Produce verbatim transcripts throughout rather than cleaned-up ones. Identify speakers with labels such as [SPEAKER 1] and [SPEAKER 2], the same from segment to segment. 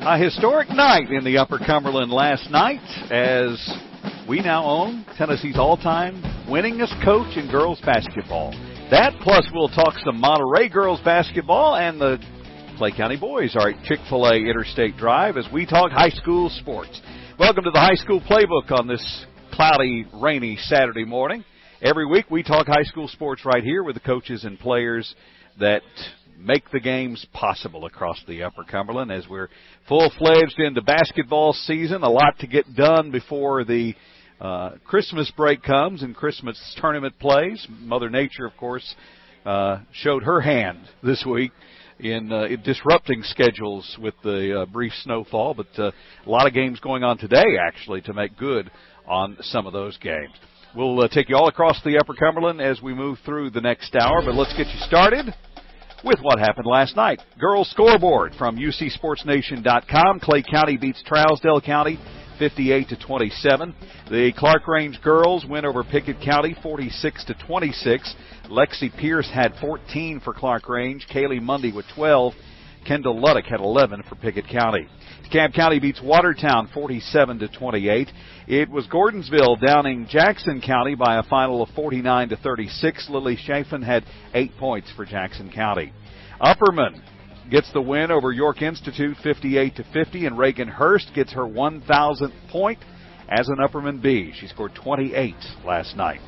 [SPEAKER 1] A historic night in the Upper Cumberland last night as we now own Tennessee's all-time winningest coach in girls basketball. That, plus we'll talk some Monterey girls basketball, and the Clay County boys are at Chick-fil-A Interstate Drive as we talk high school sports. Welcome to the High School Playbook on this cloudy, rainy Saturday morning. Every week we talk high school sports right here with the coaches and players that make the games possible across the Upper Cumberland as we're full-fledged into basketball season. A lot to get done before the uh, Christmas break comes and Christmas tournament plays. Mother Nature, of course, uh, showed her hand this week in, uh, in disrupting schedules with the uh, brief snowfall, but uh, a lot of games going on today, actually, to make good on some of those games. We'll uh, take you all across the Upper Cumberland as we move through the next hour, but let's get you started with what happened last night. Girls scoreboard from U C Sports Nation dot com. Clay County beats Trousdale County fifty-eight to twenty-seven. The Clark Range girls win over Pickett County forty-six to twenty-six. Lexi Pierce had fourteen for Clark Range. Kaylee Mundy with twelve. Kendall Luddick had eleven for Pickett County. DeKalb County beats Watertown forty-seven to twenty-eight. It was Gordonsville downing Jackson County by a final of forty-nine to thirty-six. Lily Chafin had eight points for Jackson County. Upperman gets the win over York Institute fifty-eight to fifty, and Reagan Hurst gets her one thousandth point as an Upperman B. She scored twenty-eight last night.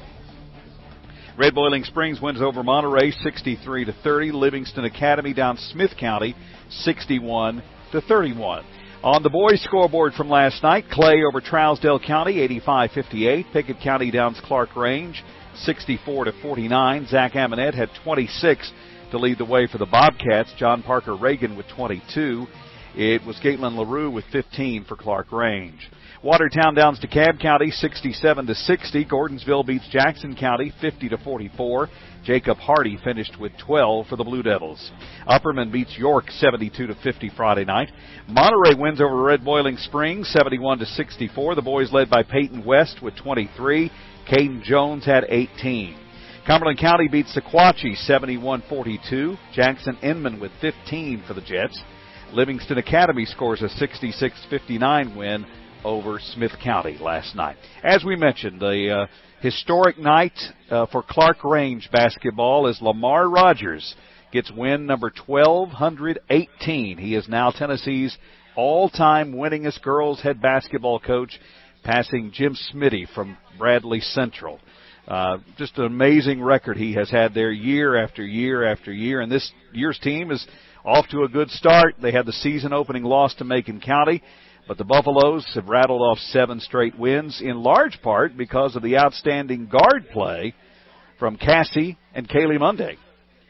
[SPEAKER 1] Red Boiling Springs wins over Monterey sixty-three to thirty. Livingston Academy down Smith County sixty-one to thirty-one. On the boys' scoreboard from last night, Clay over Trousdale County eighty-five fifty-eight. Pickett County downs Clark Range sixty-four to forty-nine. Zach Amonette had twenty-six to lead the way for the Bobcats. John Parker Reagan with twenty-two. It was Caitlin LaRue with fifteen for Clark Range. Watertown downs DeKalb County sixty-seven to sixty. Gordonsville beats Jackson County fifty to forty-four. Jacob Hardy finished with twelve for the Blue Devils. Upperman beats York seventy-two to fifty Friday night. Monterey wins over Red Boiling Springs seventy-one to sixty-four. The boys led by Peyton West with twenty-three. Caden Jones had eighteen. Cumberland County beats Sequatchie seventy-one forty-two. Jackson Inman with fifteen for the Jets. Livingston Academy scores a sixty-six fifty-nine win over Smith County last night. As we mentioned, the uh, historic night uh, for Clark Range basketball as Lamar Rogers gets win number twelve eighteen. He is now Tennessee's all-time winningest girls head basketball coach, passing Jim Smitty from Bradley Central. Uh, just an amazing record he has had there year after year after year, and this year's team is off to a good start. They had the season-opening loss to Macon County, but the Buffaloes have rattled off seven straight wins, in large part because of the outstanding guard play from Cassie and Kaylee Mundy.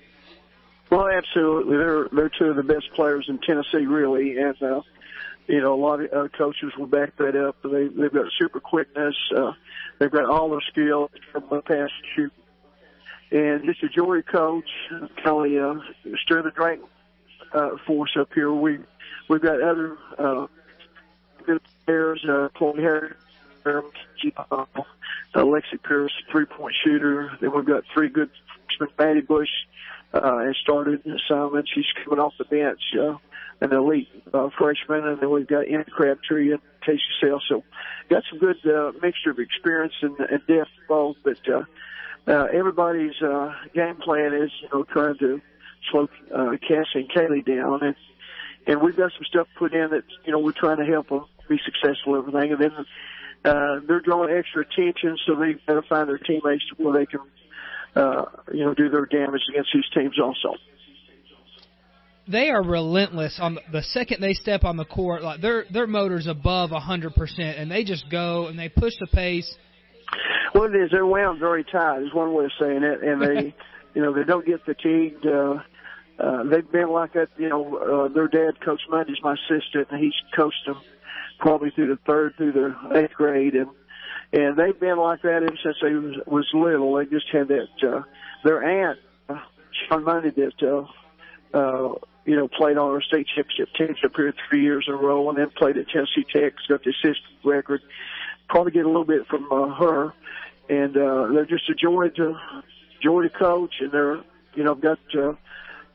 [SPEAKER 2] Well, absolutely. They're they're two of the best players in Tennessee, really, and uh, you know a lot of uh, coaches will back that up. They they've got super quickness. Uh, they've got all the skill from the pass and shoot, and just a joy coach, Kelly, uh, stir the drink uh, force up here. We we've got other. Uh, Good players, uh, Chloe Harris, uh, Lexi Pierce, three-point shooter. Then we've got three good freshmen. Maddie Bush uh, has started assignment. She's coming off the bench, uh, an elite uh, freshman. And then we've got Anna Crabtree and Casey Sale. So got some good uh, mixture of experience and, and depth both. But uh, uh, everybody's uh, game plan is, you know, trying to slow uh, Cassie and Kaylee down. And, and we've got some stuff put in that, you know, we're trying to help them be successful and everything. And then uh, they're drawing extra attention, so they've got to find their teammates where they can, uh, you know, do their damage against these teams also.
[SPEAKER 3] They are relentless on the, the second they step on the court. Like their their motor's above one hundred percent, and they just go and they push the pace.
[SPEAKER 2] Well, it is. They're wound very tight is one way of saying it, and they, you know, they don't get fatigued. Uh, uh, they've been like that. You know, uh, their dad, Coach Mundy's my assistant, and he's coached them probably through the third through the eighth grade, and and they've been like that ever since they was, was little. They just had that. Uh, their aunt, uh, Sean Mundy, that uh, uh, you know played on our state championship teams up here three years in a row, and then played at Tennessee Tech. Got the assistant record. Probably get a little bit from uh, her, and uh, they're just a joy to joy to coach, and they're you know got. Uh,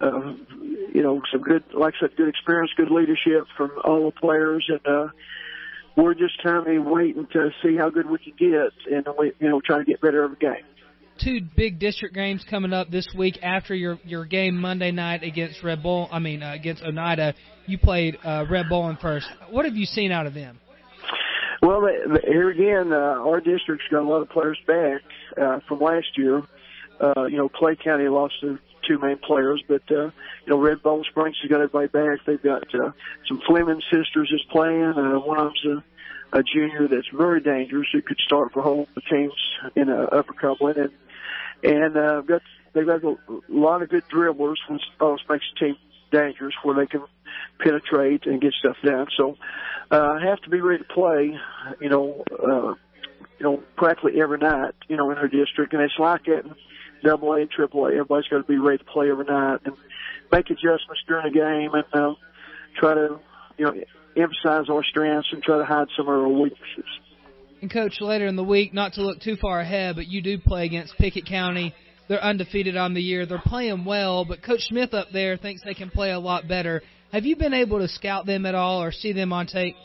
[SPEAKER 2] uh, you know, some good, like I said, good experience, good leadership from all the players, and uh, we're just kind of waiting to see how good we can get, and we, you know, trying to get better every game.
[SPEAKER 3] Two big district games coming up this week after your your game Monday night against Red Bull. I mean, uh, against Oneida, you played uh, Red Bull in first. What have you seen out of them?
[SPEAKER 2] Well, they, they, here again, uh, our district's got a lot of players back uh, from last year. Uh, you know, Clay County lost their two main players, but, uh, you know, Red Bone Springs has got everybody back. They've got uh, some Fleming sisters is playing. Uh, one of them's a, a junior that's very dangerous who could start for whole teams in uh, Upper Cumberland. And, and uh, got, they've got a lot of good dribblers, which always makes the team dangerous where they can penetrate and get stuff done. So uh, I have to be ready to play, you know, uh, you know, practically every night, you know, in our district. And it's like it. Double A and Triple A, everybody's got to be ready to play every night and make adjustments during the game and uh, try to, you know, emphasize our strengths and try to hide some of our weaknesses.
[SPEAKER 3] And, Coach, later in the week, not to look too far ahead, but you do play against Pickett County. They're undefeated on the year. They're playing well, but Coach Smith up there thinks they can play a lot better. Have you been able to scout them at all or see them on tape?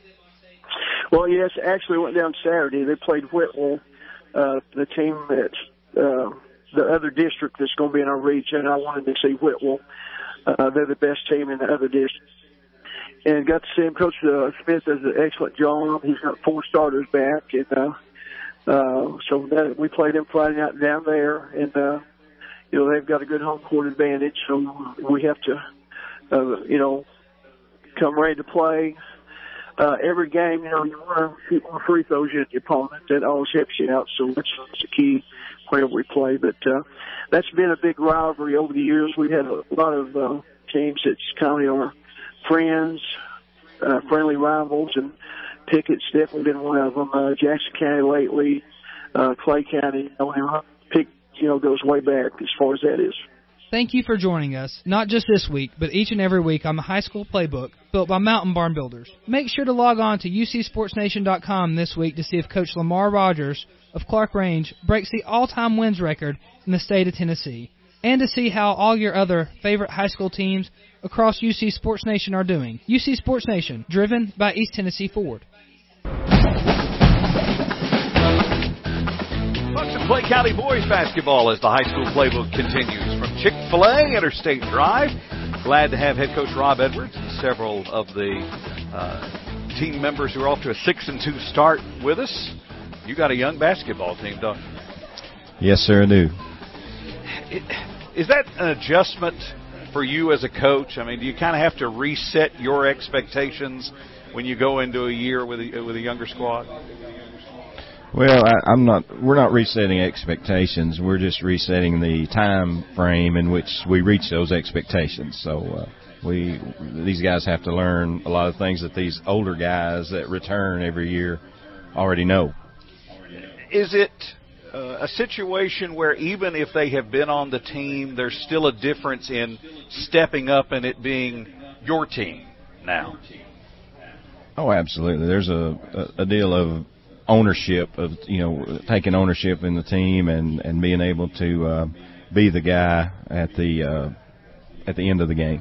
[SPEAKER 2] Well, yes, actually went down Saturday. They played Whitwell, uh, the team that's uh, – the other district that's going to be in our region. I wanted to see Whitwell. Uh, they're the best team in the other district. And got to see him. Coach uh, Smith does an excellent job. He's got four starters back. And uh, uh, so that, we played them Friday night down there. And, uh, you know, they've got a good home court advantage. So we have to, uh, you know, come ready to play. Uh, every game, you know, you want to shoot more free throws at the opponent. That always helps you out. So that's, that's the key wherever we play. But uh, that's been a big rivalry over the years. We've had a lot of uh, teams that's kind of our friends, uh, friendly rivals, and Pickett's definitely been one of them. Uh, Jackson County lately, uh, Clay County, you know, Pick, you know, goes way back as far as that is.
[SPEAKER 3] Thank you for joining us, not just this week, but each and every week on the High School Playbook, built by Mountain Barn Builders. Make sure to log on to U C Sports Nation dot com this week to see if Coach Lamar Rogers of Clark Range breaks the all-time wins record in the state of Tennessee, and to see how all your other favorite high school teams across U C Sports Nation are doing. U C Sports Nation, driven by East Tennessee Ford.
[SPEAKER 1] Clay County boys basketball as the high school playbook continues from Chick-fil-A Interstate Drive. Glad to have head coach Rob Edwards and several of the uh, team members who are off to a six and two start with us. You got a young basketball team, don't you?
[SPEAKER 4] Yes, sir, I do.
[SPEAKER 1] It, is that an adjustment for you as a coach? I mean, do you kind of have to reset your expectations when you go into a year with a, with a younger squad?
[SPEAKER 4] Well, I, I'm not. We're not resetting expectations. We're just resetting the time frame in which we reach those expectations. So uh, we these guys have to learn a lot of things that these older guys that return every year already know.
[SPEAKER 1] Is it uh, a situation where even if they have been on the team, there's still a difference in stepping up and it being your team now?
[SPEAKER 4] Oh, absolutely. There's a, a, a deal of ownership of, you know, taking ownership in the team and, and being able to uh, be the guy at the uh, at the end of the game.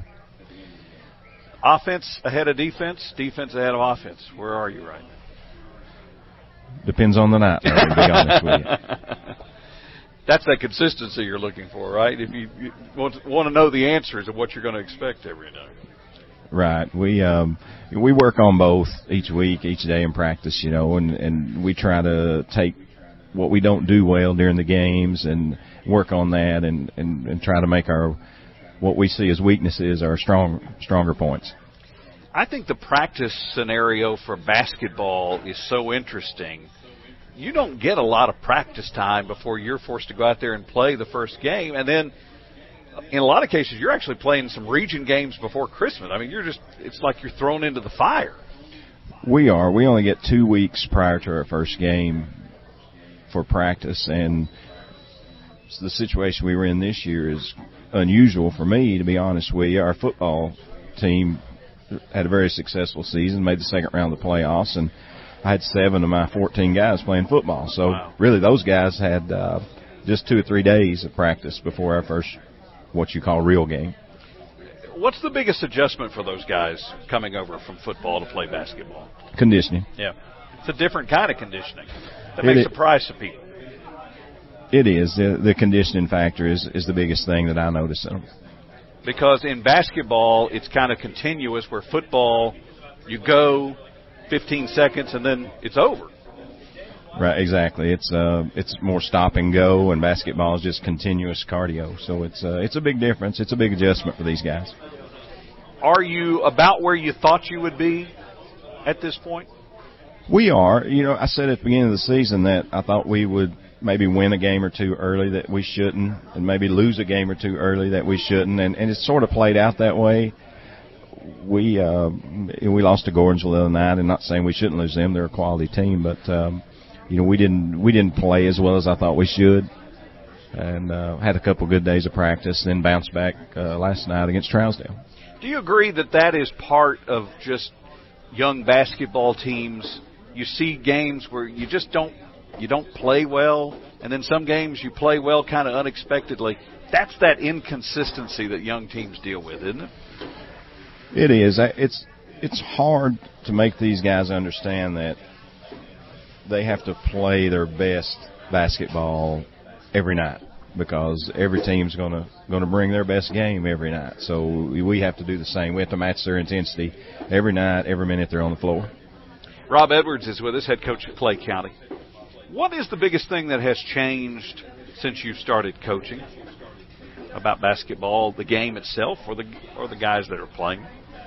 [SPEAKER 1] Offense ahead of defense, defense ahead of offense. Where are you right now?
[SPEAKER 4] Depends on the night, to be honest with you.
[SPEAKER 1] That's that consistency you're looking for, right? If you, you want, to, want to know the answers of what you're going to expect every night.
[SPEAKER 4] Right. We um we work on both each week, each day in practice, you know, and, and we try to take what we don't do well during the games and work on that and, and, and try to make our what we see as weaknesses our strong stronger points.
[SPEAKER 1] I think the practice scenario for basketball is so interesting. You don't get a lot of practice time before you're forced to go out there and play the first game, and then in a lot of cases, you're actually playing some region games before Christmas. I mean, you're just, it's like you're thrown into the fire.
[SPEAKER 4] We are. We only get two weeks prior to our first game for practice, and the situation we were in this year is unusual for me, to be honest with you. Our football team had a very successful season, made the second round of the playoffs, and I had seven of my fourteen guys playing football. So
[SPEAKER 1] wow. Really,
[SPEAKER 4] those guys had uh, just two or three days of practice before our first what you call real game.
[SPEAKER 1] What's the biggest adjustment for those guys coming over from football to play basketball?
[SPEAKER 4] Conditioning.
[SPEAKER 1] Yeah. It's a different kind of conditioning that
[SPEAKER 4] It
[SPEAKER 1] makes
[SPEAKER 4] is.
[SPEAKER 1] a price to people.
[SPEAKER 4] It is. The, the conditioning factor is, is the biggest thing that I notice in them.
[SPEAKER 1] Because in basketball, it's kind of continuous, where football, you go fifteen seconds and then it's over.
[SPEAKER 4] Right, exactly. It's uh, it's more stop and go, and basketball is just continuous cardio. So it's uh, it's a big difference. It's a big adjustment for these guys.
[SPEAKER 1] Are you about where you thought you would be at this point?
[SPEAKER 4] We are. You know, I said at the beginning of the season that I thought we would maybe win a game or two early that we shouldn't, and maybe lose a game or two early that we shouldn't, and, and it sort of played out that way. We uh, we lost to Gordonsville the other night, and not saying we shouldn't lose them; they're a quality team, but um, you know we didn't we didn't play as well as I thought we should, and uh, had a couple good days of practice, then bounced back uh, last night against Trousdale.
[SPEAKER 1] Do you agree that that is part of just young basketball teams? You see games where you just don't you don't play well, and then some games you play well kind of unexpectedly. That's that inconsistency that young teams deal with, isn't it?
[SPEAKER 4] It is. It's it's hard to make these guys understand that they have to play their best basketball every night, because every team's going to going to bring their best game every night. So we have to do the same. We have to match their intensity every night, every minute they're on the floor.
[SPEAKER 1] Rob Edwards is with us, head coach at Clay County. What is the biggest thing that has changed since you started coaching about basketball, the game itself, or the or the guys that are playing?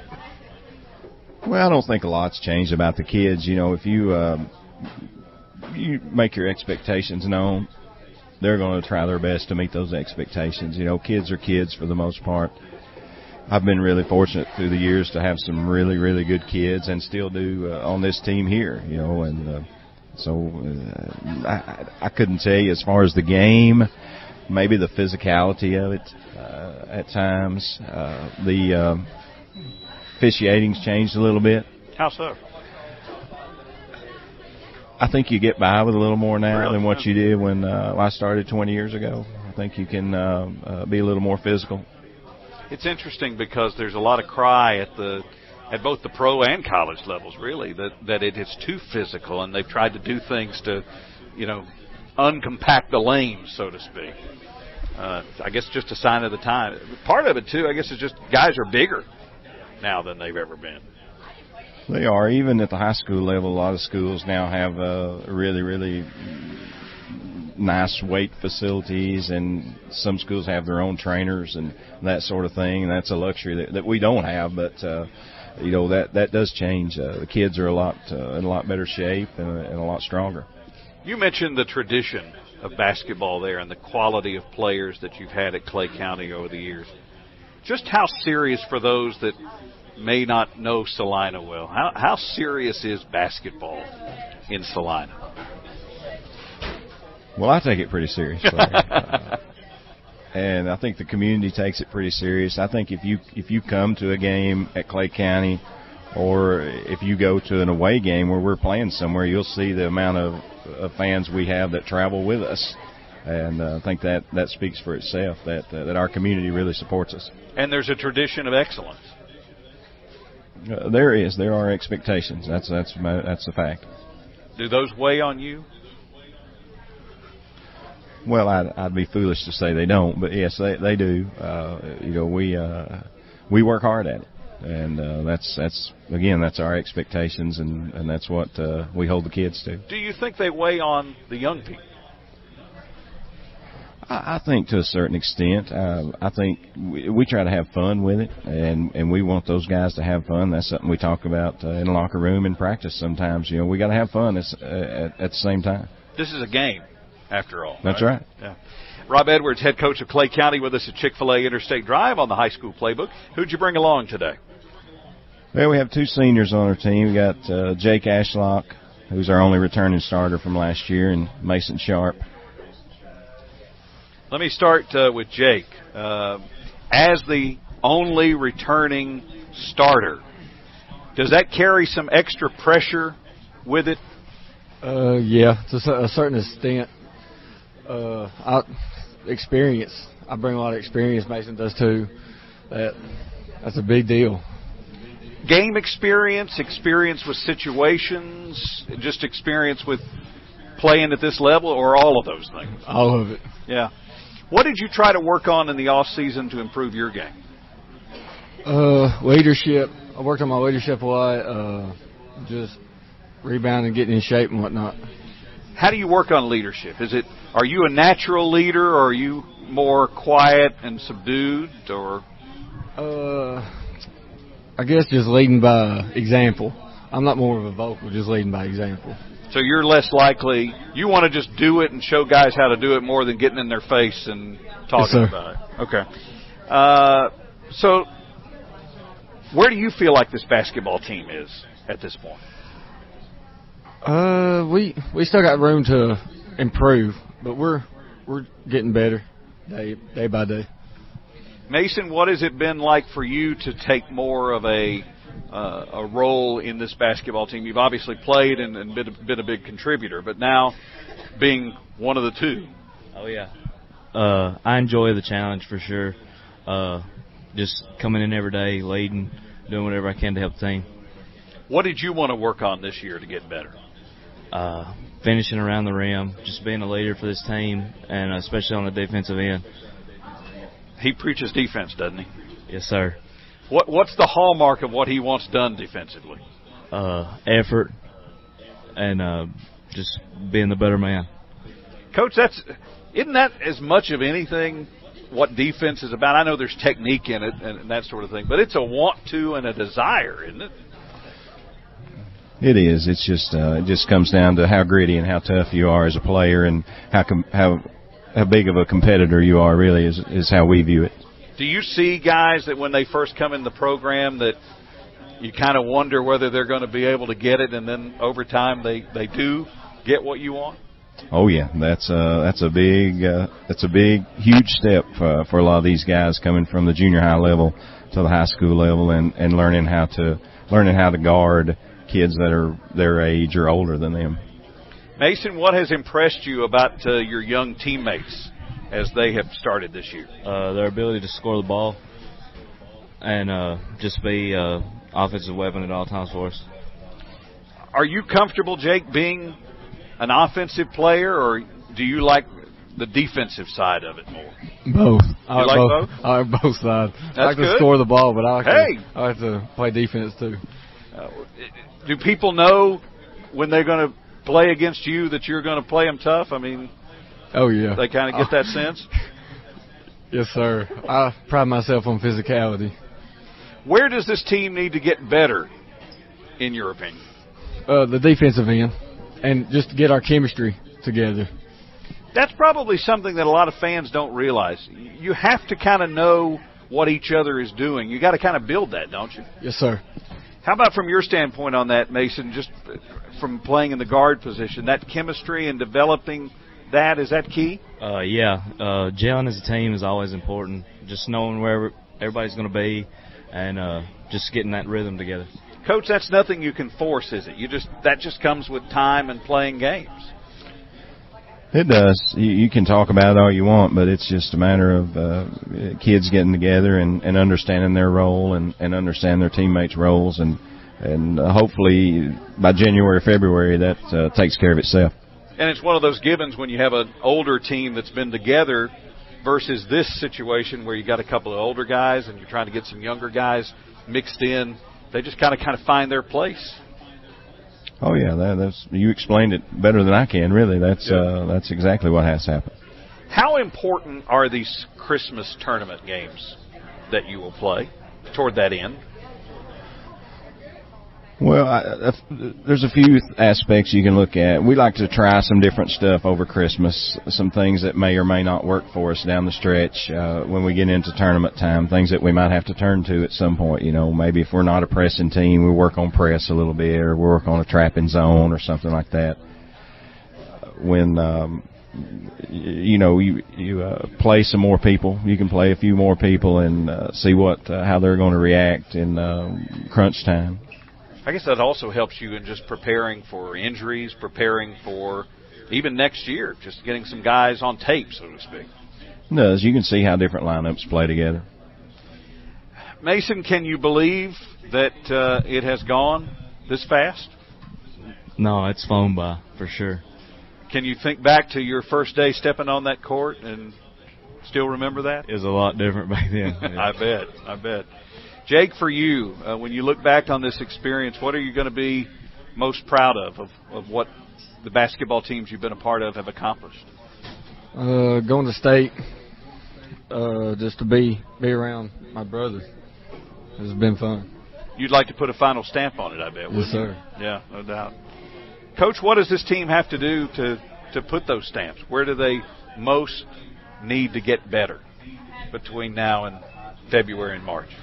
[SPEAKER 4] Well, I don't think a lot's changed about the kids. You know, if you um, you make your expectations known, they're going to try their best to meet those expectations. You know, kids are kids for the most part. I've been really fortunate through the years to have some really, really good kids, and still do uh, on this team here. You know, and uh, so uh, I, I couldn't tell you as far as the game. Maybe the physicality of it uh, at times. Uh, the um, officiating's changed a little bit.
[SPEAKER 1] How so?
[SPEAKER 4] I think you get by with a little more now
[SPEAKER 1] Really?
[SPEAKER 4] than what you did when uh, I started twenty years ago. I think you can uh, uh, be a little more physical.
[SPEAKER 1] It's interesting because there's a lot of cry at the at both the pro and college levels, really, that that it is too physical, and they've tried to do things to, you know, uncompact the lanes, so to speak. Uh, I guess just a sign of the time. Part of it, too, I guess, is just guys are bigger now than they've ever been.
[SPEAKER 4] They are. Even at the high school level, a lot of schools now have uh, really, really nice weight facilities, and some schools have their own trainers and that sort of thing, and that's a luxury that, that we don't have, but uh, you know, that, that does change. Uh, the kids are a lot uh, in a lot better shape and, and a lot stronger.
[SPEAKER 1] You mentioned the tradition of basketball there and the quality of players that you've had at Clay County over the years. Just how serious, for those that may not know Salina well, how, how serious is basketball in Salina?
[SPEAKER 4] Well, I take it pretty seriously. uh, and I think the community takes it pretty serious. I think if you if you come to a game at Clay County, or if you go to an away game where we're playing somewhere, you'll see the amount of, of fans we have that travel with us. And uh, I think that, that speaks for itself, that uh, that our community really supports us.
[SPEAKER 1] And there's a tradition of excellence.
[SPEAKER 4] Uh, there is. There are expectations. That's that's my, that's a fact.
[SPEAKER 1] Do those weigh on you?
[SPEAKER 4] Well, I'd, I'd be foolish to say they don't, but yes, they they do. Uh, you know, we uh, we work hard at it, and uh, that's that's again that's our expectations, and, and that's what uh, we hold the kids to.
[SPEAKER 1] Do you think they weigh on the young people?
[SPEAKER 4] I, I think to a certain extent. Uh, I think we, we try to have fun with it, and and we want those guys to have fun. That's something we talk about uh, in the locker room and practice. Sometimes, you know, we got to have fun at, at, at the same time.
[SPEAKER 1] This is a game, after all.
[SPEAKER 4] That's
[SPEAKER 1] right.
[SPEAKER 4] right.
[SPEAKER 1] Yeah. Rob Edwards, head coach of Clay County, with us at Chick-fil-A Interstate Drive on the high school playbook. Who'd you bring along today?
[SPEAKER 4] Well, we have two seniors on our team. We got uh, Jake Ashlock, who's our only returning starter from last year, and Mason Sharp.
[SPEAKER 1] Let me start uh, with Jake. Uh, as the only returning starter, does that carry some extra pressure with it?
[SPEAKER 5] Uh, yeah, to a certain extent. Uh, I, experience. I bring a lot of experience. Mason does too. That That's a big deal.
[SPEAKER 1] Game experience, experience with situations, just experience with playing at this level, or all of those things?
[SPEAKER 5] All of it.
[SPEAKER 1] Yeah. What did you try to work on in the off season to improve your game?
[SPEAKER 5] Uh, leadership. I worked on my leadership a lot. Uh, just rebounding, getting in shape and whatnot.
[SPEAKER 1] How do you work on leadership? Is it, are you a natural leader, or are you more quiet and subdued, or?
[SPEAKER 5] Uh, I guess just leading by example. I'm not more of a vocal, just leading by example.
[SPEAKER 1] So you're less likely, you want to just do it and show guys how to do it more than getting in their face and talking
[SPEAKER 5] yes,
[SPEAKER 1] about it. Okay. Uh, so where do you feel like this basketball team is at this point?
[SPEAKER 5] Uh, we we still got room to improve, but we're we're getting better day day by day.
[SPEAKER 1] Mason, what has it been like for you to take more of a uh, a role in this basketball team? You've obviously played and, and been, a, been a big contributor, but now being one of the two.
[SPEAKER 6] Oh yeah, uh, I enjoy the challenge for sure. Uh, just coming in every day, leading, doing whatever I can to help the team.
[SPEAKER 1] What did you want to work on this year to get better?
[SPEAKER 6] Uh, finishing around the rim, just being a leader for this team, and especially on the defensive end.
[SPEAKER 1] He preaches defense, doesn't he?
[SPEAKER 6] Yes, sir.
[SPEAKER 1] What What's the hallmark of what he wants done defensively?
[SPEAKER 6] Uh, effort and uh, just being the better man.
[SPEAKER 1] Coach, that's isn't that as much of anything what defense is about? I know there's technique in it and that sort of thing, but it's a want to and a desire, isn't it?
[SPEAKER 4] It is. It's just uh, it just comes down to how gritty and how tough you are as a player, and how com- how how big of a competitor you are. Really, is is how we view it.
[SPEAKER 1] Do you see guys that when they first come in the program that you kind of wonder whether they're going to be able to get it, and then over time they, they do get what you want?
[SPEAKER 4] Oh yeah, that's uh that's a big uh, that's a big huge step for, for a lot of these guys coming from the junior high level to the high school level, and, and learning how to learning how to guard kids that are their age or older than them.
[SPEAKER 1] Mason, what has impressed you about uh, your young teammates as they have started this year?
[SPEAKER 6] Uh, their ability to score the ball and uh, just be an offensive weapon at all times for us.
[SPEAKER 1] Are you comfortable, Jake, being an offensive player, or do you like the defensive side of it more?
[SPEAKER 5] Both.
[SPEAKER 1] You
[SPEAKER 5] I
[SPEAKER 1] like
[SPEAKER 5] both,
[SPEAKER 1] both?
[SPEAKER 5] I like both sides.
[SPEAKER 1] That's
[SPEAKER 5] I like
[SPEAKER 1] good.
[SPEAKER 5] to score the ball, but I like,
[SPEAKER 1] hey.
[SPEAKER 5] to, I like to play defense too.
[SPEAKER 1] Uh, do people know when they're going to play against you that you're going to play them tough? I mean,
[SPEAKER 5] oh yeah,
[SPEAKER 1] they kind of get that sense.
[SPEAKER 5] Yes, sir. I pride myself on physicality.
[SPEAKER 1] Where does this team need to get better, in your opinion?
[SPEAKER 5] Uh, the defensive end, and just to get our chemistry together.
[SPEAKER 1] That's probably something that a lot of fans don't realize. You have to kind of know what each other is doing. You got to kind of build that, don't you?
[SPEAKER 5] Yes, sir.
[SPEAKER 1] How about from your standpoint on that, Mason, just from playing in the guard position, that chemistry and developing that, is that key?
[SPEAKER 6] Uh, yeah. Uh, gelling as a team is always important. Just knowing where everybody's going to be and uh, just getting that rhythm together.
[SPEAKER 1] Coach, that's nothing you can force, is it? You just that just comes with time and playing games.
[SPEAKER 4] It does. You, you can talk about it all you want, but it's just a matter of uh, kids getting together and, and understanding their role and, and understanding their teammates' roles, and and uh, hopefully by January, February, that uh, takes care of itself.
[SPEAKER 1] And it's one of those givens when you have an older team that's been together versus this situation where you got a couple of older guys and you're trying to get some younger guys mixed in. They just kind of kind of find their place.
[SPEAKER 4] Oh yeah, that, that's you explained it better than I can. Really, that's
[SPEAKER 1] yeah.
[SPEAKER 4] uh, that's exactly what has to happen.
[SPEAKER 1] How important are these Christmas tournament games that you will play toward that end?
[SPEAKER 4] Well, I, I, there's a few aspects you can look at. We like to try some different stuff over Christmas, some things that may or may not work for us down the stretch uh, when we get into tournament time, things that we might have to turn to at some point. You know, maybe if we're not a pressing team, we work on press a little bit, or we work on a trapping zone or something like that. When, um, you know, you, you uh, play some more people, you can play a few more people and uh, see what uh, how they're going to react in uh, crunch time.
[SPEAKER 1] I guess that also helps you in just preparing for injuries, preparing for even next year, just getting some guys on tape, so to speak.
[SPEAKER 4] It does. You can see how different lineups play together.
[SPEAKER 1] Mason, can you believe that uh, it has gone this fast?
[SPEAKER 6] No, it's flown by for sure.
[SPEAKER 1] Can you think back to your first day stepping on that court and still remember that?
[SPEAKER 6] It was a lot different back then.
[SPEAKER 1] I bet. I bet. Jake, for you, uh, when you look back on this experience, what are you going to be most proud of, of, of what the basketball teams you've been a part of have accomplished?
[SPEAKER 5] Uh, going to state, uh, just to be be around my brother. It's been fun.
[SPEAKER 1] You'd like to put a final stamp on it, I bet.
[SPEAKER 5] Yes, sir.
[SPEAKER 1] You? Yeah, no doubt. Coach, what does this team have to do to, to put those stamps? Where do they most need to get better between now and February and March?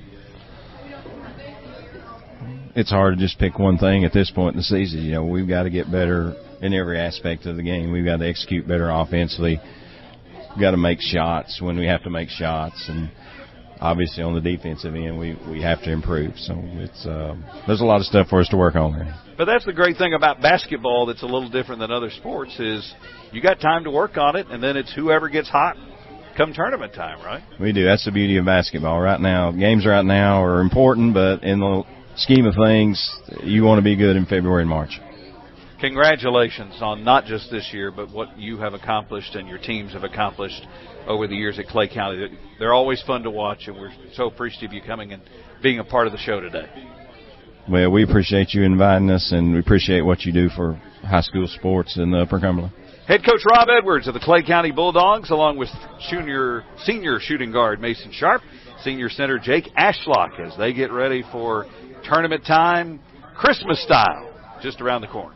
[SPEAKER 4] It's hard to just pick one thing at this point in the season. You know, we've got to get better in every aspect of the game. We've got to execute better offensively. We've got to make shots when we have to make shots, and obviously on the defensive end, we, we have to improve. So it's uh, there's a lot of stuff for us to work on there.
[SPEAKER 1] But that's the great thing about basketball that's a little different than other sports is you got time to work on it, and then it's whoever gets hot come tournament time, right?
[SPEAKER 4] We do. That's the beauty of basketball right now. Games right now are important, but in the scheme of things, you want to be good in February and March.
[SPEAKER 1] Congratulations on not just this year, but what you have accomplished and your teams have accomplished over the years at Clay County. They're always fun to watch, and we're so appreciative of you coming and being a part of the show today.
[SPEAKER 4] Well, we appreciate you inviting us, and we appreciate what you do for high school sports in the Upper Cumberland.
[SPEAKER 1] Head coach Rob Edwards of the Clay County Bulldogs, along with junior, senior shooting guard Mason Sharp, senior center Jake Ashlock, as they get ready for tournament time, Christmas style, just around the corner.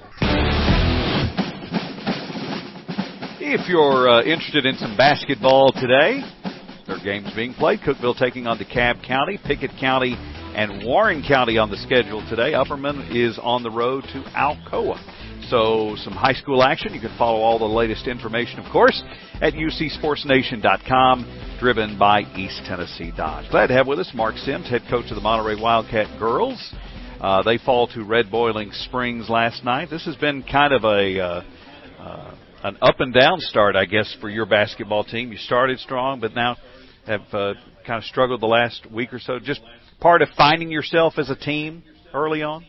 [SPEAKER 1] If you're uh, interested in some basketball today, there are games being played. Cookeville taking on DeKalb County, Pickett County, and Warren County on the schedule today. Upperman is on the road to Alcoa. So some high school action. You can follow all the latest information, of course, at U C Sports Nation dot com, driven by East Tennessee Dodge. Glad to have with us Mark Sims, head coach of the Monterey Wildcat girls. Uh, they fall to Red Boiling Springs last night. This has been kind of a uh, uh, an up and down start, I guess, for your basketball team. You started strong, but now have uh, kind of struggled the last week or so. Just part of finding yourself as a team early on?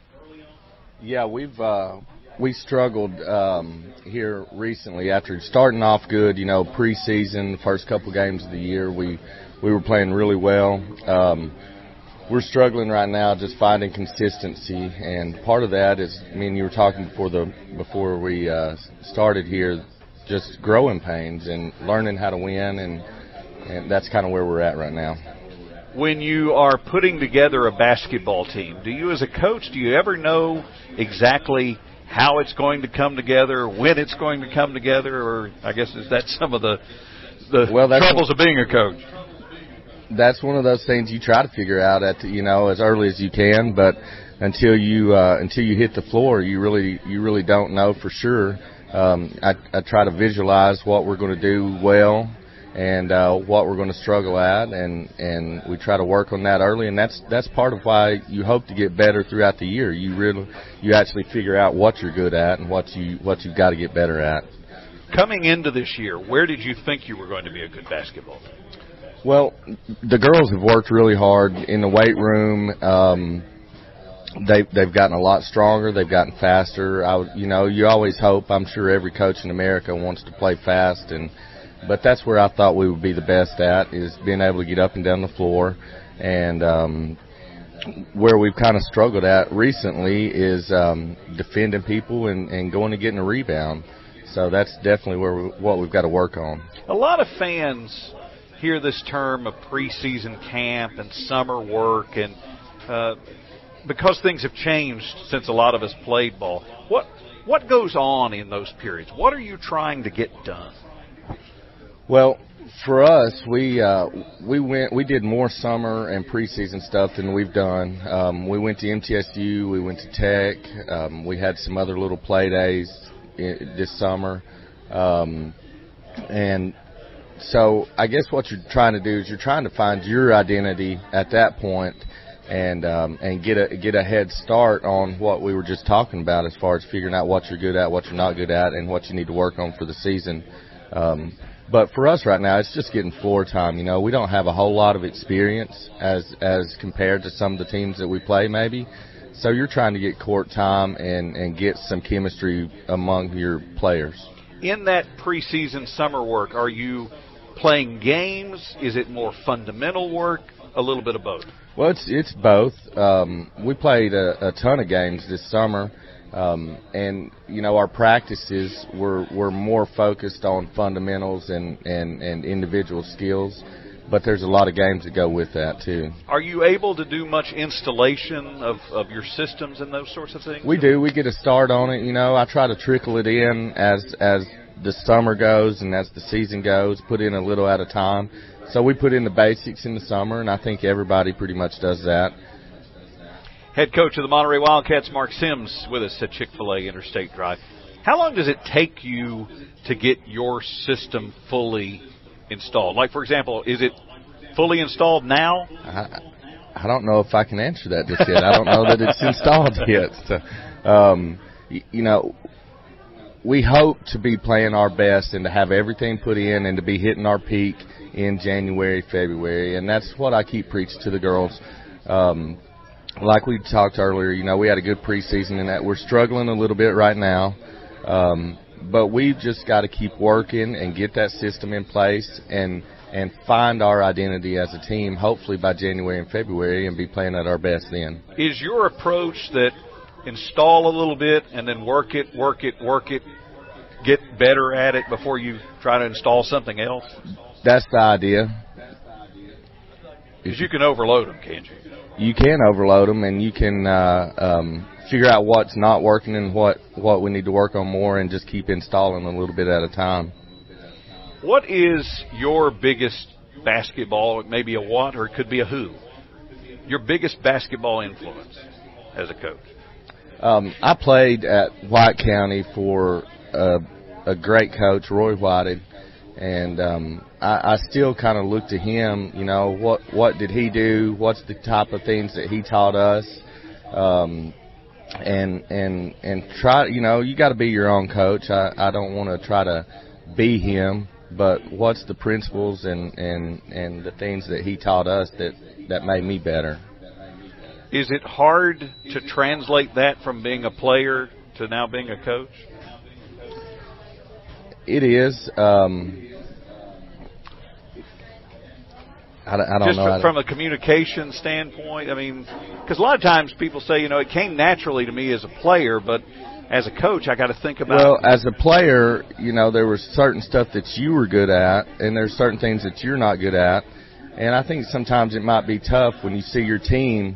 [SPEAKER 7] Yeah, we've uh, we struggled um, here recently after starting off good. You know, preseason, the first couple games of the year, we we were playing really well. Um, we're struggling right now, just finding consistency, and part of that is, I mean, you were talking before the before we uh, started here, just growing pains and learning how to win, and and that's kind of where we're at right now.
[SPEAKER 1] When you are putting together a basketball team, do you as a coach, do you ever know exactly how it's going to come together, when it's going to come together, or I guess is that some of the the
[SPEAKER 7] well,
[SPEAKER 1] troubles of being a coach?
[SPEAKER 7] That's one of those things you try to figure out at you know as early as you can, but until you uh, until you hit the floor, you really you really don't know for sure. Um, I, I try to visualize what we're going to do well and uh, what we're going to struggle at, and, and we try to work on that early, and that's that's part of why you hope to get better throughout the year. You really you actually figure out what you're good at and what you what you've got to get better at.
[SPEAKER 1] Coming into this year, where did you think you were going to be a good basketball team?
[SPEAKER 7] Well, the girls have worked really hard in the weight room. Um, they they've gotten a lot stronger. They've gotten faster. I, you know, you always hope. I'm sure every coach in America wants to play fast, and but that's where I thought we would be the best at, is being able to get up and down the floor. And um, where we've kind of struggled at recently is um, defending people and, and going and getting a rebound. So that's definitely where we, what we've got to work on.
[SPEAKER 1] A lot of fans hear this term of preseason camp and summer work, and uh, because things have changed since a lot of us played ball, what what goes on in those periods? What are you trying to get done?
[SPEAKER 7] Well, for us, we uh, we went we did more summer and preseason stuff than we've done. Um, we went to M T S U, we went to Tech, um, we had some other little play days in, this summer, um, and so I guess what you're trying to do is you're trying to find your identity at that point, and um, and get a get a head start on what we were just talking about as far as figuring out what you're good at, what you're not good at, and what you need to work on for the season. Um, But for us right now, it's just getting floor time. You know, we don't have a whole lot of experience as as compared to some of the teams that we play maybe. So you're trying to get court time and, and get some chemistry among your players.
[SPEAKER 1] In that preseason summer work, are you playing games? Is it more fundamental work? A little bit of both?
[SPEAKER 7] Well, it's it's both. Um, we played a, a ton of games this summer. Um, and, you know, our practices were, were more focused on fundamentals and, and, and individual skills, but there's a lot of games that go with that, too.
[SPEAKER 1] Are you able to do much installation of, of your systems and those sorts of things?
[SPEAKER 7] We do. We get a start on it. You know, I try to trickle it in as, as the summer goes and as the season goes, put in a little at a time. So we put in the basics in the summer, and I think everybody pretty much does that.
[SPEAKER 1] Head coach of the Monterey Wildcats, Mark Sims, with us at Chick-fil-A Interstate Drive. How long does it take you to get your system fully installed? Like, for example, is it fully installed now?
[SPEAKER 7] I, I don't know if I can answer that just yet. I don't know that it's installed yet. So, um, you, you know, we hope to be playing our best and to have everything put in and to be hitting our peak in January, February, and that's what I keep preaching to the girls. Um, Like we talked earlier, you know, we had a good preseason in that. We're struggling a little bit right now, um, but we've just got to keep working and get that system in place and and find our identity as a team, hopefully by January and February, and be playing at our best then.
[SPEAKER 1] Is your approach that install a little bit and then work it, work it, work it, get better at it before you try to install something else?
[SPEAKER 7] That's the idea.
[SPEAKER 1] Because you can overload them, can't you?
[SPEAKER 7] You can overload them, and you can uh, um, figure out what's not working and what, what we need to work on more, and just keep installing a little bit at a time.
[SPEAKER 1] What is your biggest basketball, maybe a what, or it could be a who, your biggest basketball influence as a coach?
[SPEAKER 7] Um, I played at White County for a, a great coach, Roy Whited, and um, I, I still kind of look to him, you know, what what did he do? What's the type of things that he taught us? Um, and and and try, you know, you got to be your own coach. I, I don't want to try to be him, but what's the principles and, and, and the things that he taught us that, that made me better?
[SPEAKER 1] Is it hard to translate that from being a player to now being a coach?
[SPEAKER 7] It is. Um, I, I don't
[SPEAKER 1] Just
[SPEAKER 7] know.
[SPEAKER 1] Just from a communication standpoint, I mean, because a lot of times people say, you know, it came naturally to me as a player, but as a coach, I got to think about.
[SPEAKER 7] Well, as a player, you know, there was certain stuff that you were good at, and there's certain things that you're not good at, and I think sometimes it might be tough when you see your team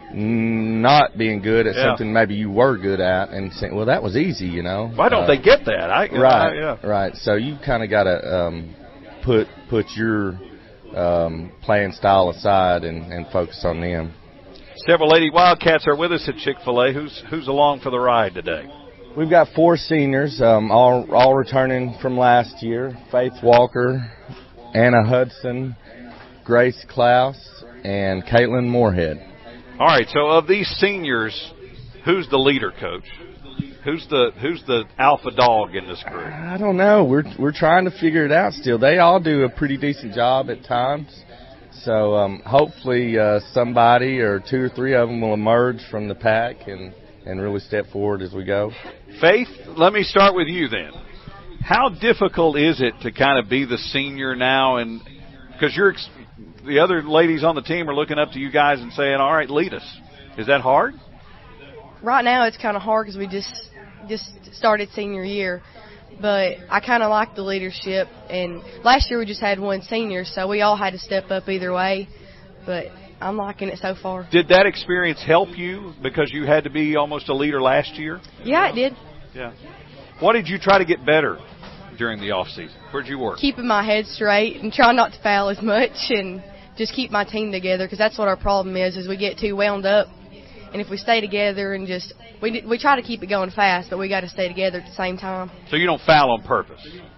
[SPEAKER 7] not being good at yeah. something maybe you were good at, and saying, well, that was easy, you know.
[SPEAKER 1] Why don't uh, they get that? I,
[SPEAKER 7] right,
[SPEAKER 1] I, yeah.
[SPEAKER 7] right. So you kind of got to um, put put your um, playing style aside and, and focus on them.
[SPEAKER 1] Several Lady Wildcats are with us at Chick-fil-A. Who's who's along for the ride today?
[SPEAKER 7] We've got four seniors, um, all all returning from last year. Faith Walker, Anna Hudson, Grace Klaus, and Caitlin Moorhead.
[SPEAKER 1] All right, so of these seniors, who's the leader, Coach? Who's the who's the alpha dog in this group?
[SPEAKER 7] I don't know. We're we're trying to figure it out still. They all do a pretty decent job at times. So um, hopefully uh, somebody or two or three of them will emerge from the pack and, and really step forward as we go.
[SPEAKER 1] Faith, let me start with you then. How difficult is it to kind of be the senior now? And because you're the other ladies on the team are looking up to you guys and saying, all right, lead us. Is that hard?
[SPEAKER 8] Right now it's kind of hard because we just just started senior year. But I kind of like the leadership. And last year we just had one senior, so we all had to step up either way. But I'm liking it so far.
[SPEAKER 1] Did that experience help you because you had to be almost a leader last year?
[SPEAKER 8] Yeah, it did.
[SPEAKER 1] Yeah. What did you try to get better during the off season? Where'd you work?
[SPEAKER 8] Keeping my head straight and trying not to foul as much and just keep my team together, because that's what our problem is, is we get too wound up. And if we stay together and just we we try to keep it going fast, but we got to stay together at the same time.
[SPEAKER 1] So you don't foul on purpose?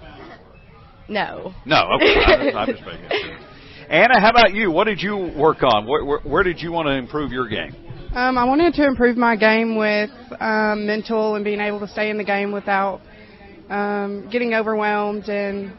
[SPEAKER 8] No.
[SPEAKER 1] No. Okay. I'm just, I'm just making sure. Anna, how about you? What did you work on? Where, where, where did you want to improve your game?
[SPEAKER 9] Um, I wanted to improve my game with um, mental and being able to stay in the game without um, getting overwhelmed and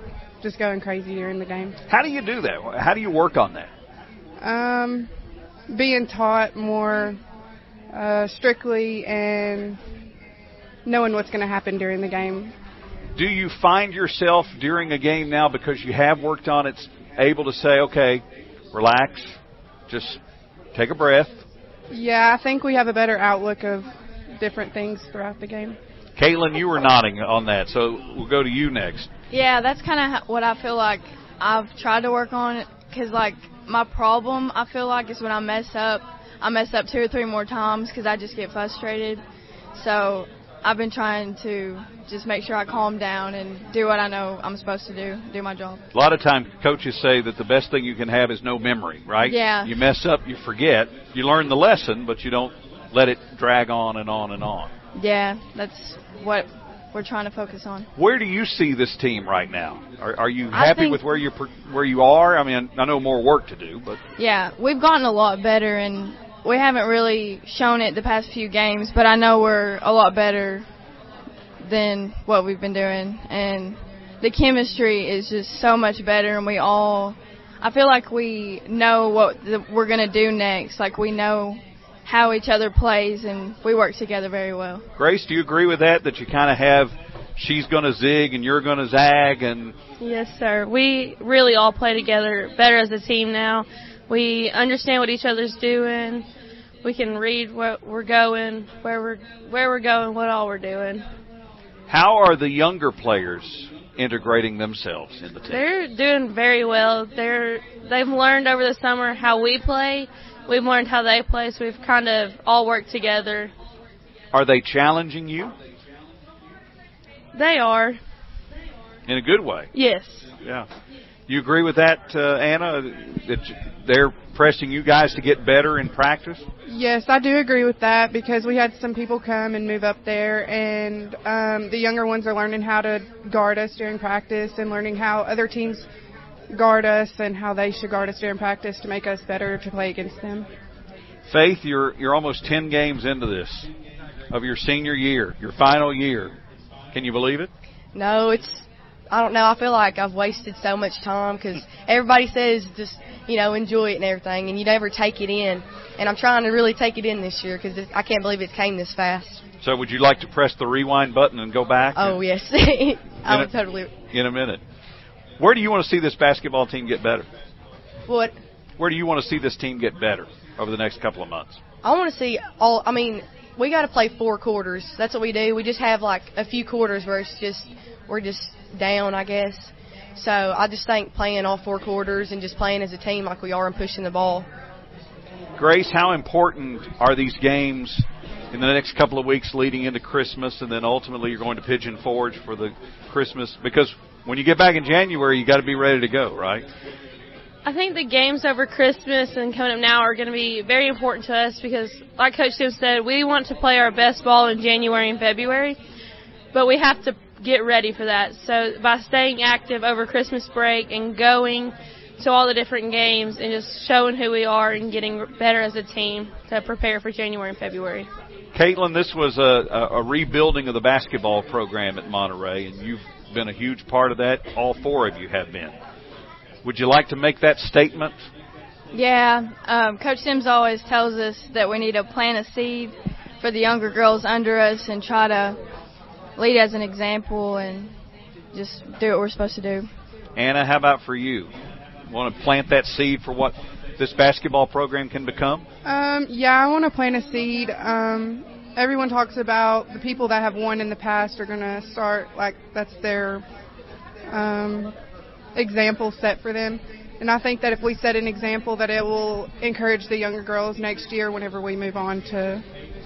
[SPEAKER 9] just going crazy during the game.
[SPEAKER 1] How do you do that? How do you work on that?
[SPEAKER 9] Um, being taught more uh, strictly and knowing what's going to happen during the game.
[SPEAKER 1] Do you find yourself during a game now, because you have worked on it, able to say, okay, relax, just take a breath?
[SPEAKER 9] Yeah, I think we have a better outlook of different things throughout the game.
[SPEAKER 1] Caitlin, you were nodding on that, so we'll go to you next.
[SPEAKER 10] Yeah, that's kind of what I feel like I've tried to work on, because, like, my problem, I feel like, is when I mess up, I mess up two or three more times because I just get frustrated. So I've been trying to just make sure I calm down and do what I know I'm supposed to do, do my job.
[SPEAKER 1] A lot of times coaches say that the best thing you can have is no memory, right?
[SPEAKER 10] Yeah.
[SPEAKER 1] You mess up, you forget. You learn the lesson, but you don't let it drag on and on and on.
[SPEAKER 10] Yeah, that's what we're trying to focus on.
[SPEAKER 1] Where do you see this team right now? Are, are you happy
[SPEAKER 10] think,
[SPEAKER 1] with where you where you are? I mean, I know more work to do, but
[SPEAKER 10] yeah, we've gotten a lot better, and we haven't really shown it the past few games, but I know we're a lot better than what we've been doing, and the chemistry is just so much better, and we all, I feel like we know what the, we're going to do next. Like, we know how each other plays, and we work together very well.
[SPEAKER 1] Grace, do you agree with that, that you kind of have she's going to zig and you're going to zag? And
[SPEAKER 11] Yes, sir. We really all play together better as a team now. We understand what each other's doing. We can read where we're going, where we're where we're going, what all we're doing.
[SPEAKER 1] How are the younger players integrating themselves in the team?
[SPEAKER 11] They're doing very well. They're they've learned over the summer how we play. We've learned how they play, so we've kind of all worked together.
[SPEAKER 1] Are they challenging you?
[SPEAKER 11] They are.
[SPEAKER 1] In a good way?
[SPEAKER 11] Yes.
[SPEAKER 1] Yeah. You agree with that, uh, Anna, that they're pressing you guys to get better in practice?
[SPEAKER 9] Yes, I do agree with that, because we had some people come and move up there, and um, the younger ones are learning how to guard us during practice and learning how other teams guard us and how they should guard us during practice to make us better to play against them.
[SPEAKER 1] Faith, you're you're almost ten games into this, of your senior year, your final year. Can you believe it?
[SPEAKER 8] No, it's, I don't know, I feel like I've wasted so much time, because everybody says just, you know, enjoy it and everything, and you never take it in. And I'm trying to really take it in this year, because I can't believe it came this fast.
[SPEAKER 1] So would you like to press the rewind button and go back?
[SPEAKER 8] Oh, yes. I would
[SPEAKER 1] a,
[SPEAKER 8] totally.
[SPEAKER 1] In a minute. Where do you want to see this basketball team get better?
[SPEAKER 8] What?
[SPEAKER 1] Where do you want to see this team get better over the next couple of months?
[SPEAKER 8] I want to see all, I mean, we got to play four quarters. That's what we do. We just have like a few quarters where it's just, we're just down, I guess. So I just think playing all four quarters and just playing as a team like we are and pushing the ball.
[SPEAKER 1] Grace, how important are these games in the next couple of weeks leading into Christmas, and then ultimately you're going to Pigeon Forge for the Christmas? Because when you get back in January, you got to be ready to go, right?
[SPEAKER 11] I think the games over Christmas and coming up now are going to be very important to us, because, like Coach Tim said, we want to play our best ball in January and February, but we have to get ready for that. So by staying active over Christmas break and going to all the different games and just showing who we are and getting better as a team to prepare for January and February.
[SPEAKER 1] Caitlin, this was a, a rebuilding of the basketball program at Monterey, and you've been a huge part of that. All four of you have been. Would you like to make that statement?
[SPEAKER 10] Yeah, um, Coach Sims always tells us that we need to plant a seed for the younger girls under us and try to lead as an example and just do what we're supposed to do.
[SPEAKER 1] Anna, how about for you? Want to plant that seed for what this basketball program can become?
[SPEAKER 9] Um, yeah, I want to plant a seed. Um, everyone talks about the people that have won in the past are going to start, like, that's their um, example set for them. And I think that if we set an example, that it will encourage the younger girls next year whenever we move on to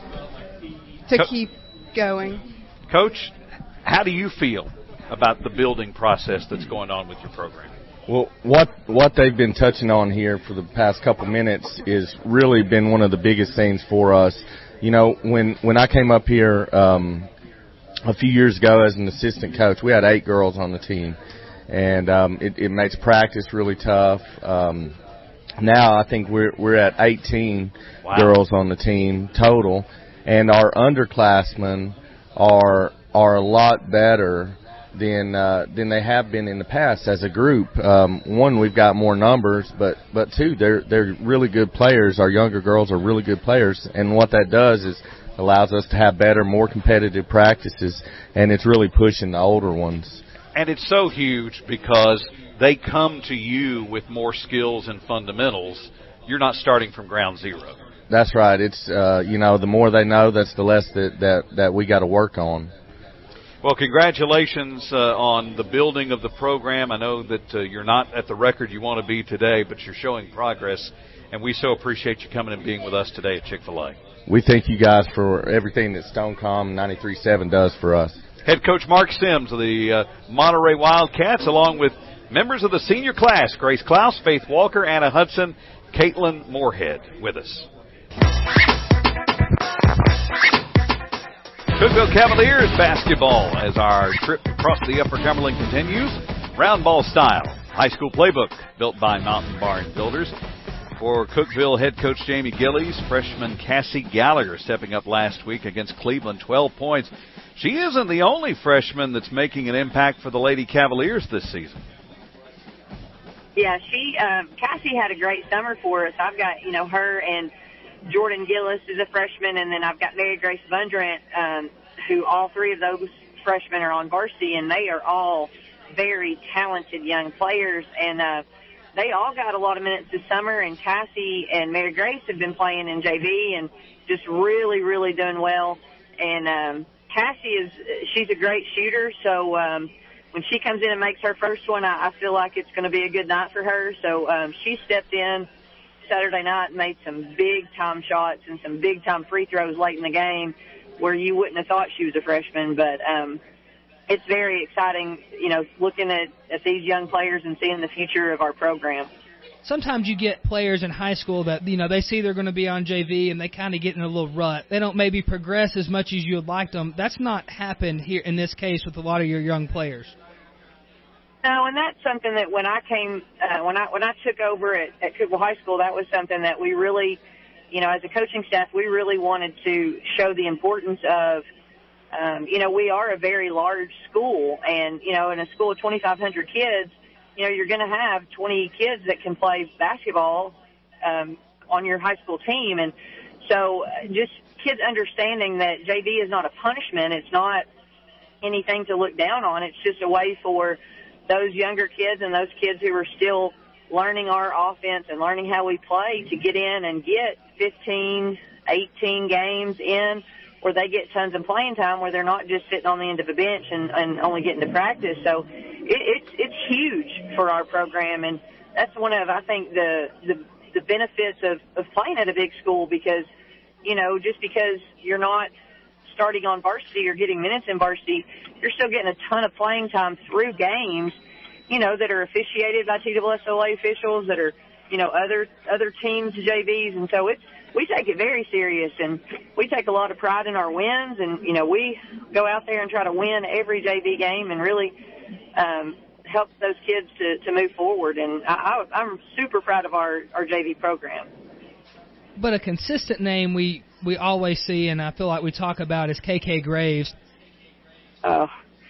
[SPEAKER 9] to Co- keep going.
[SPEAKER 1] Coach, how do you feel about the building process that's going on with your program?
[SPEAKER 7] Well, what what they've been touching on here for the past couple minutes is really been one of the biggest things for us. You know, when when I came up here um, a few years ago as an assistant coach, we had eight girls on the team, and um, it, it makes practice really tough. Um, now I think we're we're at eighteen wow. girls on the team total, and our underclassmen are are a lot better than uh, than they have been in the past as a group. Um, one, we've got more numbers, but but two, they're they're really good players. Our younger girls are really good players, and what that does is allows us to have better, more competitive practices, and it's really pushing the older ones.
[SPEAKER 1] And it's so huge because they come to you with more skills and fundamentals. You're not starting from ground zero.
[SPEAKER 7] That's right. It's uh, you know, the more they know, that's the less that that, that we got to work on.
[SPEAKER 1] Well, congratulations uh, on the building of the program. I know that uh, you're not at the record you want to be today, but you're showing progress, and we so appreciate you coming and being with us today at Chick-fil-A.
[SPEAKER 7] We thank you guys for everything that Stonecom ninety-three point seven does for us.
[SPEAKER 1] Head coach Mark Sims of the uh, Monterey Wildcats, along with members of the senior class, Grace Klaus, Faith Walker, Anna Hudson, Caitlin Moorhead, with us. Cookeville Cavaliers basketball as our trip across the Upper Cumberland continues. Round ball style. High school playbook built by Mountain Barn Builders. For Cookeville head coach Jamie Gillies, freshman Cassie Gallagher stepping up last week against Cleveland, twelve points. She isn't the only freshman that's making an impact for the Lady Cavaliers this season.
[SPEAKER 12] Yeah, she, um, Cassie had a great summer for us. I've got, you know, her and Jordan Gillis is a freshman, and then I've got Mary Grace Bundrant, um, who all three of those freshmen are on varsity, and they are all very talented young players. And uh, they all got a lot of minutes this summer, and Cassie and Mary Grace have been playing in J V and just really, really doing well. And um, Cassie is, she's a great shooter, so um, when she comes in and makes her first one, I, I feel like it's going to be a good night for her. So um, she stepped in Saturday night and made some big-time shots and some big-time free throws late in the game where you wouldn't have thought she was a freshman. But um, it's very exciting, you know, looking at, at these young players and seeing the future of our program.
[SPEAKER 3] Sometimes you get players in high school that, you know, they see they're going to be on J V and they kind of get in a little rut. They don't maybe progress as much as you would like them. That's not happened here in this case with a lot of your young players.
[SPEAKER 12] No, and that's something that when I came, uh, when I when I took over at, at Cookeville High School, that was something that we really, you know, as a coaching staff, we really wanted to show the importance of, um, you know, we are a very large school, and, you know, in a school of twenty-five hundred kids, you know, you're going to have twenty kids that can play basketball um, on your high school team. And so just kids understanding that J V is not a punishment. It's not anything to look down on. It's just a way for those younger kids and those kids who are still learning our offense and learning how we play to get in and get fifteen, eighteen games in where they get tons of playing time, where they're not just sitting on the end of a bench and, and only getting to practice. So it, it's it's huge for our program, and that's one of, I think, the the, the benefits of, of playing at a big school, because, you know, just because you're not starting on varsity or getting minutes in varsity, you're still getting a ton of playing time through games, you know, that are officiated by T S S O A officials, that are, you know, other other teams' J Vs. And so it's, we take it very serious, and we take a lot of pride in our wins. And, you know, we go out there and try to win every J V game and really um, help those kids to, to move forward. And I, I, I'm super proud of our, our J V program.
[SPEAKER 3] But a consistent name we, we always see, and I feel like we talk about, is K K Graves.
[SPEAKER 12] Uh,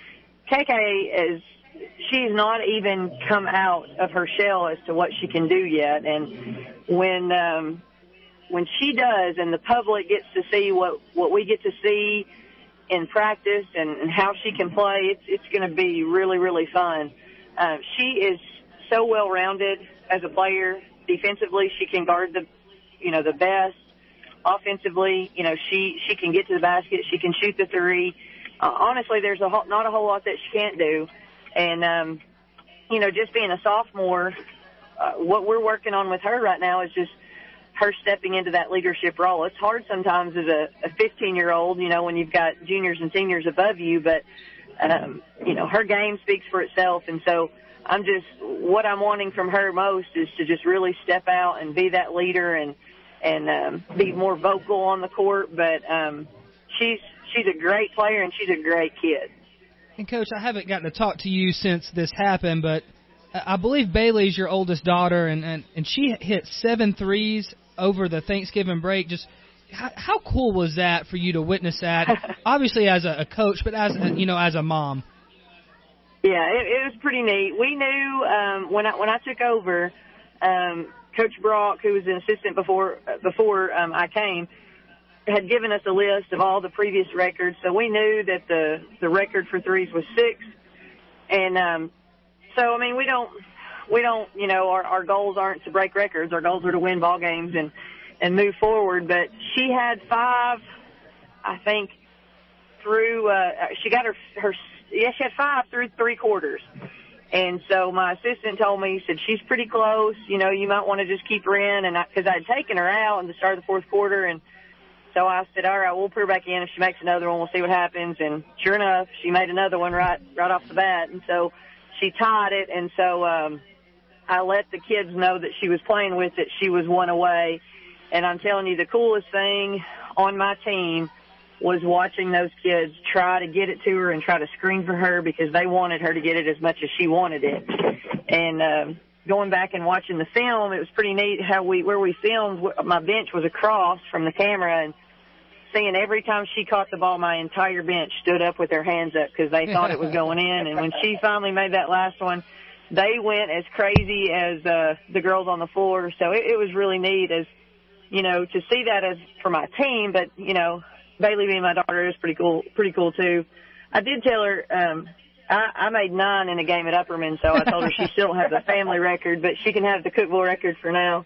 [SPEAKER 12] K K is, she's not even come out of her shell as to what she can do yet. And when, um, when she does, and the public gets to see what, what we get to see in practice and, and how she can play, it's, it's going to be really, really fun. Uh, she is so well-rounded as a player. Defensively, she can guard the, you know, the best. Offensively, you know, she, she can get to the basket. She can shoot the three. Uh, honestly, there's a whole, not a whole lot that she can't do. And, um, you know, just being a sophomore, uh, what we're working on with her right now is just her stepping into that leadership role. It's hard sometimes as a, a fifteen-year-old, you know, when you've got juniors and seniors above you, but, um, you know, her game speaks for itself. And so I'm just, what I'm wanting from her most is to just really step out and be that leader and, and um, be more vocal on the court. But um, she's she's a great player, and she's a great kid.
[SPEAKER 3] And, Coach, I haven't gotten to talk to you since this happened, but I believe Bailey's your oldest daughter, and, and, and she hit seven threes over the Thanksgiving break. Just how, how cool was that for you to witness that? Obviously as a, a coach, but as a, you know, as a mom.
[SPEAKER 12] Yeah, it, it was pretty neat. We knew um, when I when I took over, um, Coach Brock, who was an assistant before before um, I came, had given us a list of all the previous records. So we knew that the the record for threes was six, and um, so I mean we don't we don't you know our our goals aren't to break records. Our goals are to win ball games and and move forward. But she had five, I think, through uh, she got her her. Yeah, she had five through three quarters. And so my assistant told me, he said, she's pretty close. You know, you might want to just keep her in. And because I'd taken her out in the start of the fourth quarter. And so I said, all right, we'll put her back in. If she makes another one, we'll see what happens. And sure enough, she made another one right right off the bat. And so she tied it. And so um, I let the kids know that she was playing with it. She was one away. And I'm telling you, the coolest thing on my team was watching those kids try to get it to her and try to screen for her because they wanted her to get it as much as she wanted it. And uh, going back and watching the film, it was pretty neat how we, where we filmed, my bench was across from the camera, and seeing every time she caught the ball, my entire bench stood up with their hands up because they thought it was going in. And when she finally made that last one, they went as crazy as uh, the girls on the floor. So it, it was really neat as, you know, to see that as for my team, but, you know, Bailey being my daughter is pretty cool, pretty cool too. I did tell her, um, I, I made nine in a game at Upperman, so I told her she still don't have the family record, but she can have the Cookeville record for now.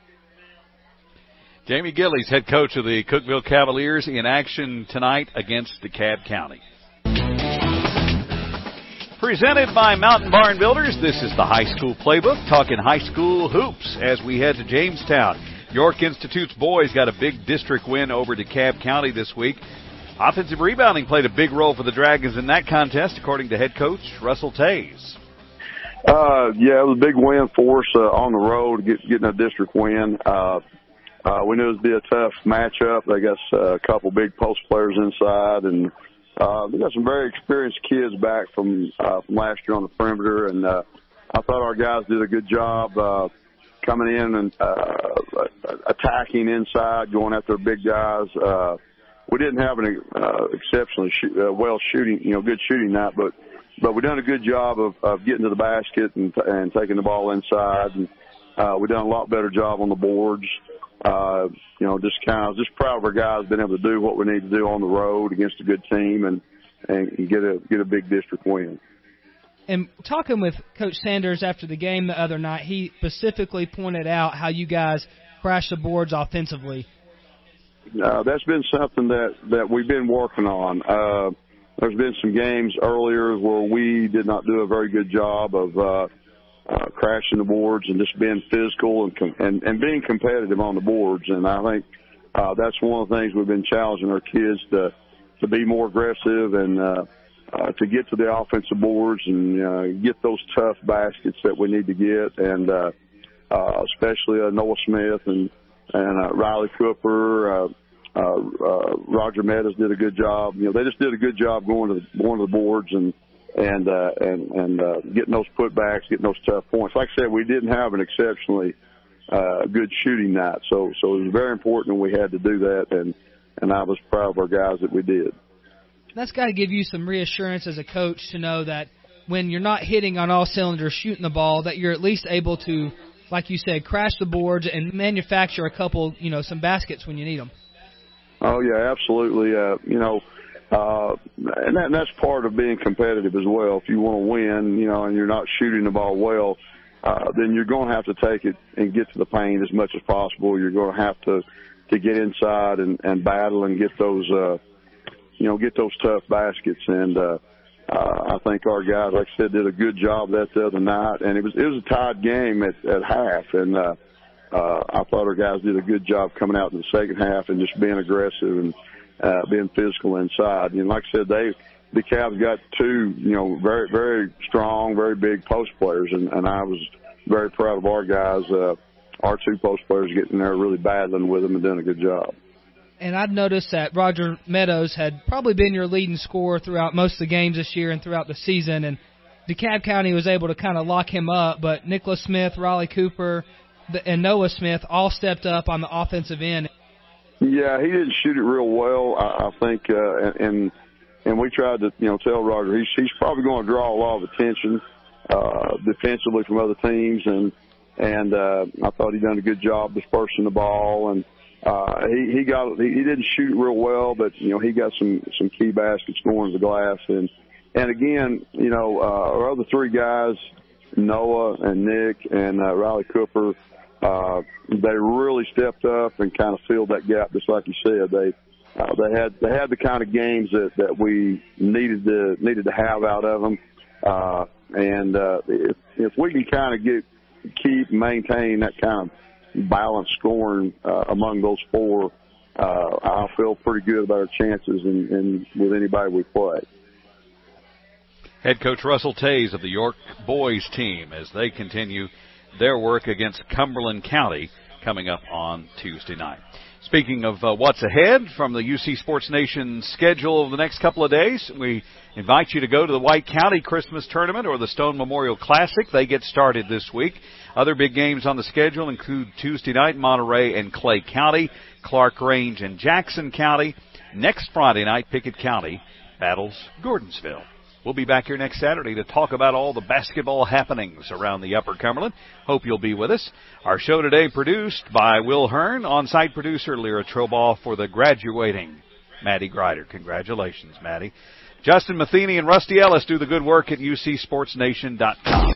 [SPEAKER 1] Jamie Gillies, head coach of the Cookeville Cavaliers, in action tonight against DeKalb County. Presented by Mountain Barn Builders, this is the High School Playbook, talking high school hoops as we head to Jamestown. York Institute's boys got a big district win over DeKalb County this week. Offensive rebounding played a big role for the Dragons in that contest, according to head coach Russell Tays.
[SPEAKER 13] Uh, yeah, it was a big win for us uh, on the road, get, getting a district win. Uh, uh, we knew it would be a tough matchup. They got uh, a couple big post players inside, and uh, we got some very experienced kids back from, uh, from last year on the perimeter, and uh, I thought our guys did a good job uh, coming in and uh, attacking inside, going after big guys. Uh, we didn't have an uh, exceptionally shoot, uh, well shooting, you know, good shooting night, but but we done a good job of, of getting to the basket and, and taking the ball inside, and uh, we done a lot better job on the boards. Uh, you know, just kind of just proud of our guys being able to do what we need to do on the road against a good team and and get a get a big district win.
[SPEAKER 3] And talking with Coach Sanders after the game the other night, he specifically pointed out how you guys crashed the boards offensively.
[SPEAKER 13] Uh, that's been something that, that we've been working on. Uh, there's been some games earlier where we did not do a very good job of uh, uh, crashing the boards and just being physical and, com- and and being competitive on the boards. And I think uh, that's one of the things we've been challenging our kids to to be more aggressive and uh, uh, to get to the offensive boards and uh, get those tough baskets that we need to get. And uh, uh, especially uh, Noah Smith and and uh, Riley Cooper, uh, uh, uh, Roger Meadows did a good job. You know, they just did a good job going to the, going to the boards and and uh, and and uh, getting those putbacks, getting those tough points. Like I said, we didn't have an exceptionally uh, good shooting night, so so it was very important we had to do that, and and I was proud of our guys that we did.
[SPEAKER 3] That's got to give you some reassurance as a coach to know that when you're not hitting on all cylinders, shooting the ball, that you're at least able to, like you said, crash the boards and manufacture a couple, you know, some baskets when you need them.
[SPEAKER 13] Oh, yeah, absolutely. Uh, you know, uh, and, that, and that's part of being competitive as well. If you want to win, you know, and you're not shooting the ball well, uh, then you're going to have to take it and get to the paint as much as possible. You're going to have to, to get inside and, and battle and get those, uh, you know, get those tough baskets. And, uh, Uh, I think our guys, like I said, did a good job that the other night, and it was it was a tied game at, at half, and uh, uh, I thought our guys did a good job coming out in the second half and just being aggressive and uh, being physical inside. And like I said, they the Cavs got two, you know, very very strong, very big post players, and, and I was very proud of our guys, uh, our two post players getting there, really battling with them and doing a good job.
[SPEAKER 3] And I'd noticed that Roger Meadows had probably been your leading scorer throughout most of the games this year and throughout the season. And DeKalb County was able to kind of lock him up. But Nicholas Smith, Riley Cooper, and Noah Smith all stepped up on the offensive end.
[SPEAKER 13] Yeah, he didn't shoot it real well, I, I think. Uh, and and we tried to, you know, tell Roger he's he's probably going to draw a lot of attention uh, defensively from other teams, and and uh, I thought he done a good job dispersing the ball, and uh, he he got he, he didn't shoot real well, but you know he got some some key baskets going to the glass, and and again, you know, uh, our other three guys, Noah and Nick and uh, Riley Cooper, uh, they really stepped up and kind of filled that gap, just like you said. They uh, they had they had the kind of games that, that we needed to needed to have out of them, uh, and uh, if if we can kind of get keep maintain that kind of balanced scoring uh, among those four, uh, I feel pretty good about our chances in, in with anybody we play.
[SPEAKER 1] Head coach Russell Tays of the York boys team as they continue their work against Cumberland County coming up on Tuesday night. Speaking of uh, what's ahead from the U C Sports Nation schedule of the next couple of days, we invite you to go to the White County Christmas Tournament or the Stone Memorial Classic. They get started this week. Other big games on the schedule include Tuesday night, Monterey and Clay County, Clark Range and Jackson County. Next Friday night, Pickett County battles Gordonsville. We'll be back here next Saturday to talk about all the basketball happenings around the Upper Cumberland. Hope you'll be with us. Our show today produced by Will Hearn, on-site producer Lyra Trobaugh for the graduating Maddie Grider. Congratulations, Maddie. Justin Matheny and Rusty Ellis do the good work at U C Sports Nation dot com.